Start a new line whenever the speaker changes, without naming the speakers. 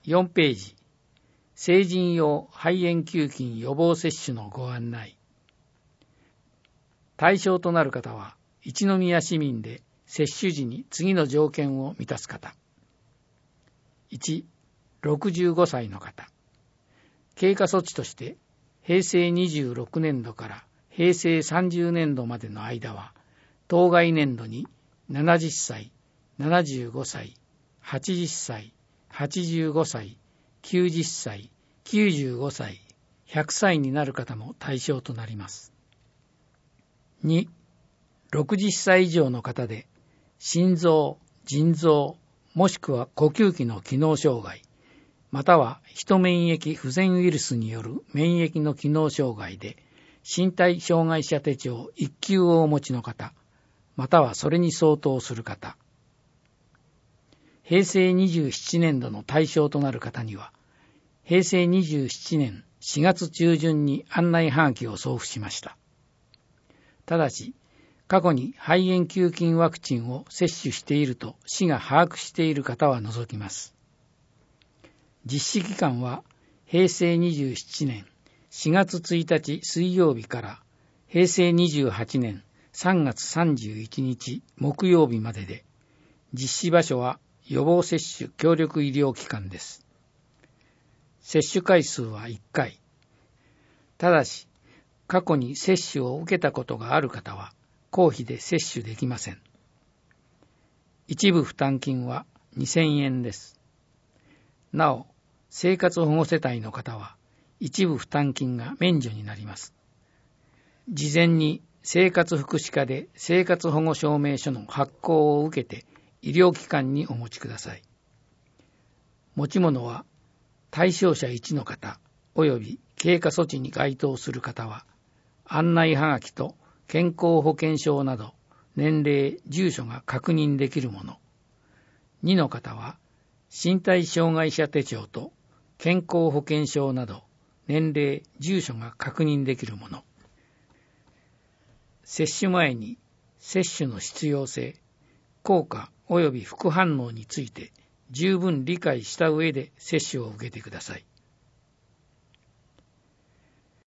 4ページ、成人用肺炎球菌予防接種のご案内。対象となる方は、一宮市民で接種時に次の条件を満たす方。1、65歳の方。経過措置として、平成26年度から平成30年度までの間は、当該年度に70歳、75歳、80歳、85歳、90歳、95歳、100歳になる方も対象となります。2、60歳以上の方で、心臓、腎臓、もしくは呼吸器の機能障害、またはヒト免疫不全ウイルスによる免疫の機能障害で、身体障害者手帳1級をお持ちの方、またはそれに相当する方。平成27年度の対象となる方には、平成27年4月中旬に案内はがきを送付しました。ただし、過去に肺炎球菌ワクチンを接種していると市が把握している方は除きます。実施期間は平成27年4月1日水曜日から平成28年3月31日木曜日までで、実施場所は予防接種協力医療機関です。接種回数は1回。ただし、過去に接種を受けたことがある方は公費で接種できません。一部負担金は2000円です。なお、生活保護世帯の方は一部負担金が免除になります。事前に生活福祉課で生活保護証明書の発行を受けて医療機関にお持ちください。持ち物は対象者1の方及び経過措置に該当する方は案内はがきと健康保険証など年齢、住所が確認できるもの。2の方は身体障害者手帳と健康保険証など年齢、住所が確認できるもの。接種前に接種の必要性、効果及び副反応について十分理解した上で接種を受けてください。